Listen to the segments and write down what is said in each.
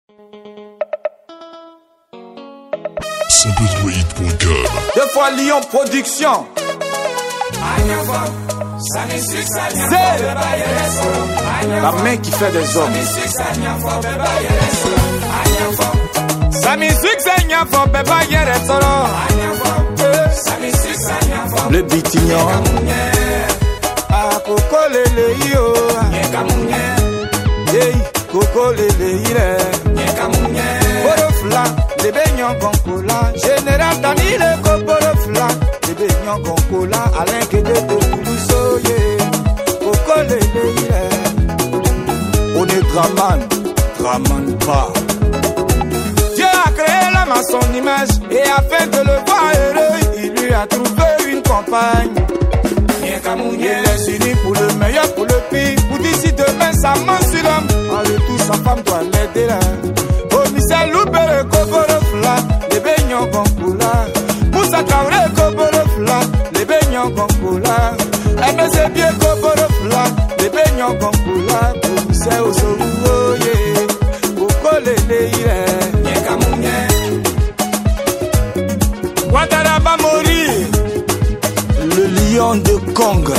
Deux fois Lyon Production. C'est la main qui fait des hommes. Sa musique c'est Nyafo, beba yere solo. Le bitignon. Ah, Coco lele yo. Hey, Coco lele ire. Borofla, les baignons goncola. Général Danile, Borofla, les baignons goncola. Alain Kédé de Toulouse, Coco lele ire. On est Draman pas. Dieu a créé l'homme à son image et afin de le voir heureux, il lui a trouvé une compagne. Il est uni pour le meilleur, pour le pire. Pour d'ici demain, sa main sur l'homme. En retour, sa femme doit l'aider là. Oh, Michel Loubere, Koborofla, les baignons goncola. Moussa Traoré, Koborofla, les baignons goncola. MSC bien Koborofla, les baignons goncola. Pour Michel Osouro, Koko lele ire. Ouattara va mourir. Le lion de Congo.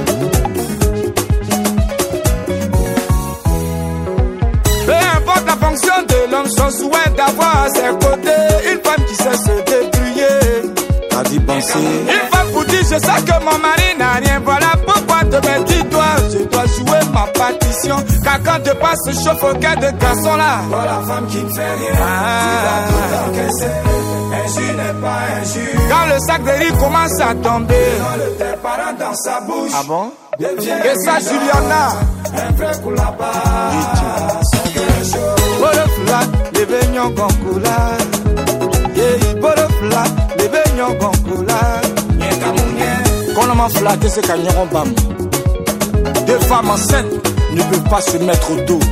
Peu importe la fonction de l'homme, son souhait d'avoir à ses côtés une femme qui sait se débrouiller. A dit penser. Une femme pour dire je sais que mon mari n'a rien. Voilà pourquoi demain dis-toi, je dois jouer ma partition. Car quand je passe, je chauffe au cœur de garçon là. Voilà la femme qui ne fait rien. Tu vas tout encaisser. Injure n'est pas injure. Quand le sac de riz commence à tomber, tes parents dans sa bouche. Ah bon? Et ça, Juliana. Un vrai coup là-bas. Borofla, les baignons goncola. Borofla, les baignons goncola. Qu'on m'a flatté, c'est Kagneron Bam. Deux femmes enceintes ne peuvent pas se mettre au dos.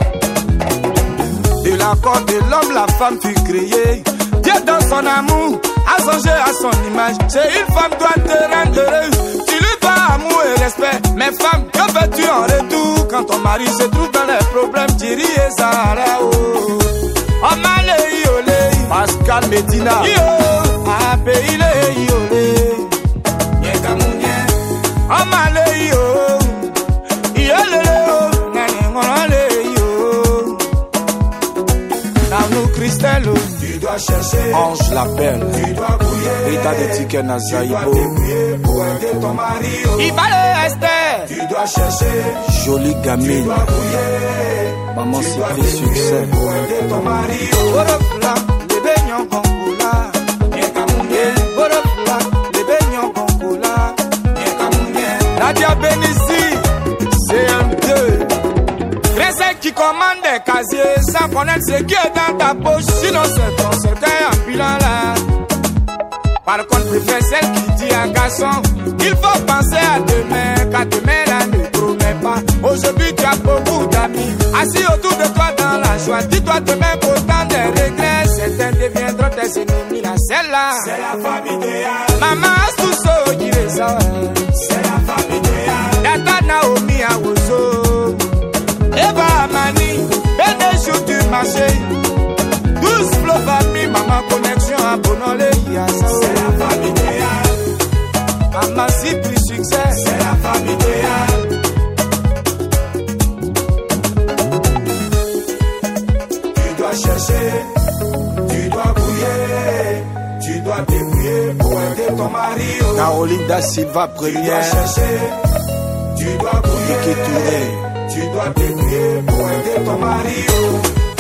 De l'accord de l'homme, la femme fut créée. Dieu dans son amour a songé à son image. C'est une femme doit te rendre heureux. Tu lui dois amour et respect. Mais femme, que veux-tu en retour? Quand ton mari se trouve dans les problèmes, Thierry et Zahara. Oh malé yolé, Pascal Medina. Yo, a pays le yolé. Oh malé yo, yolé yo, nani yo. Dans nous Christelle. Tu dois chercher, Ange l'appelle. Tu dois bouiller, Rita de Tiken Nazaïbo. Pour aider ton mari. Ibale Esther. Tu dois chercher, jolie gamine. Tu dois bouiller, maman c'est succès. Pour aider ton mari. Borofla, les baignons goncola. Borofla, les baignons goncola. Nadia Benissi, CM2. Cresset qui commande des casiers sans connaître ce qui est dans ta poche. Sinon c'est ton cercueil ambulant là. Par contre, préfère celle qui dit à garçon il faut penser à demain, car demain là ne promet pas. Aujourd'hui tu as beaucoup d'amis assis autour de toi dans la joie. Dis-toi demain pourtant des regrets. Certains deviendront tes ennemis là. Celle-là, c'est la famille idéale. Maman Sousso qui les a. C'est la famille idéale. Data Naomi Awozo. Eva Amani, Benejou du marché. 12 flots famille, maman connexion à Bonolé. C'est la famille idéale. Maman si plus succès. C'est la famille idéale. Tu dois chercher, tu dois bouiller, tu dois débrouiller pour aider ton mari. Caroline Da Silva première. Tu dois chercher, tu dois bouiller, tu dois débrouiller pour aider ton mari.